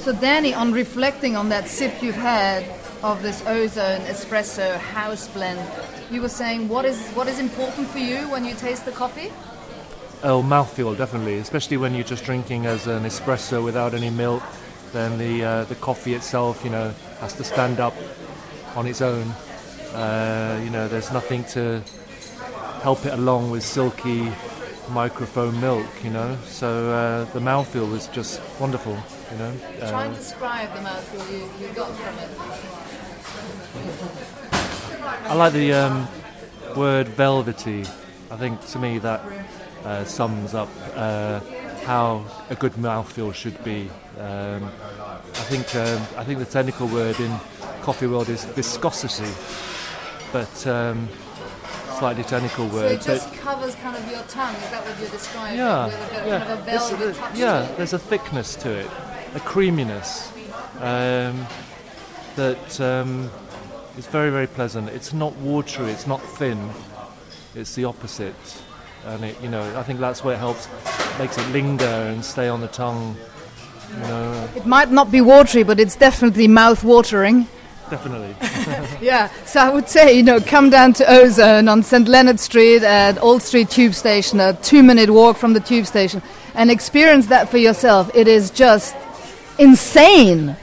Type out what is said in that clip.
So Danny, on reflecting on that sip you've had of this Ozone Espresso House Blend, you were saying what is important for you when you taste the coffee? Oh, mouthfeel, definitely, especially when you're just drinking as an espresso without any milk. Then the coffee itself, has to stand up on its own. There's nothing to help it along with silky microfoam milk, So the mouthfeel was just wonderful, Try and describe the mouthfeel you got from it. I like the word velvety. I think to me that sums up how a good mouthfeel should be. I think the technical word in coffee world is viscosity, but slightly technical word. So it just covers kind of your tongue. Is that what you're describing? Yeah, with a bit of a velvet touch. Yeah, there's a thickness to it, a creaminess that is very, very pleasant. It's not watery. It's not thin. It's the opposite. And I think that's where it helps, makes it linger and stay on the tongue. It might not be watery, but it's definitely mouth-watering. Definitely. Yeah, so I would say, come down to Ozone on St. Leonard Street at Old Street Tube Station, a 2-minute walk from the tube station, and experience that for yourself. It is just insane